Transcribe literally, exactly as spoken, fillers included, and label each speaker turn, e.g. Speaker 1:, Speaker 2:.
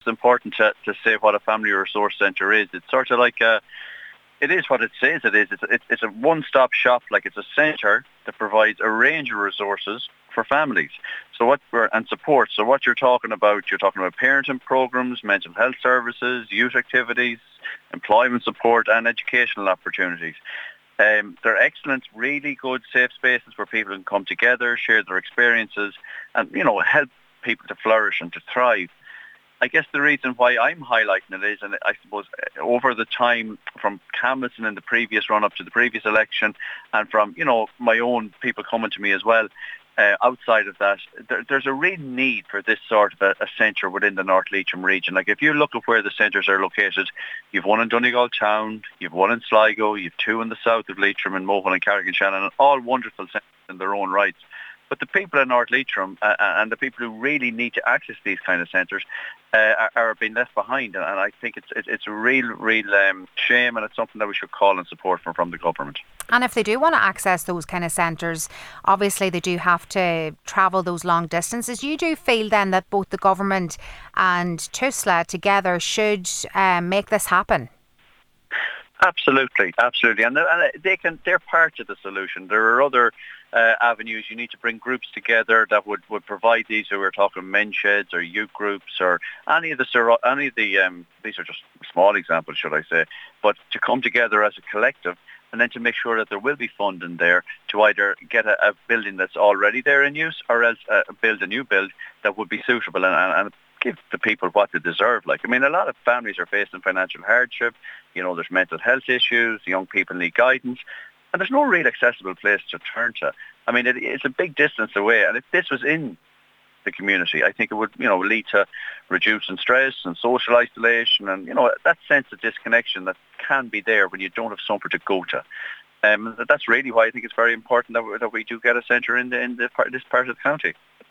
Speaker 1: it's important to, to say what a family resource centre is. It's sort of like a, it is what it says it is. It's, it's, it's a one-stop shop, like it's a centre that provides a range of resources for families. So what we're, and support. So what you're talking about, you're talking about parenting programs, mental health services, youth activities, employment support and educational opportunities. Um, they're excellent, really good, safe spaces where people can come together, share their experiences and, you know, help people to flourish and to thrive. I guess the reason why I'm highlighting it is, and I suppose over the time from canvassing in the previous run-up to the previous election and from, you know, my own people coming to me as well, uh, outside of that, there, there's a real need for this sort of a, a centre within the North Leitrim region. Like if you look at where the centres are located, you've one in Donegal Town, you've one in Sligo, you've two in the south of Leitrim in Mohun and Carrick-on-Shannon, and all wonderful centres in their own rights. But the people in North Leitrim uh, and the people who really need to access these kind of centres uh, are, are being left behind. And, and I think it's it's, it's a real, real um, shame, and it's something that we should call and support from, from the government.
Speaker 2: And if they do want to access those kind of centres, obviously they do have to travel those long distances. You do feel then that both the government and TUSLA together should um, make this happen?
Speaker 1: Absolutely, absolutely, and they can. They're part of the solution. There are other uh, avenues. You need to bring groups together that would, would provide these. So we're talking men's sheds or youth groups or any of the any of the. Um, these are just small examples, should I say? But to come together as a collective, and then to make sure that there will be funding there to either get a, a building that's already there in use, or else uh, build a new build that would be suitable and. and, and give the people what they deserve. Like, I mean, a lot of families are facing financial hardship. You know, there's mental health issues. Young people need guidance. And there's no real accessible place to turn to. I mean, it, it's a big distance away. And if this was in the community, I think it would, you know, lead to reducing stress and social isolation and, you know, that sense of disconnection that can be there when you don't have somewhere to go to. Um, that's really why I think it's very important that we, that we do get a centre in, the, in the part, this part of the county.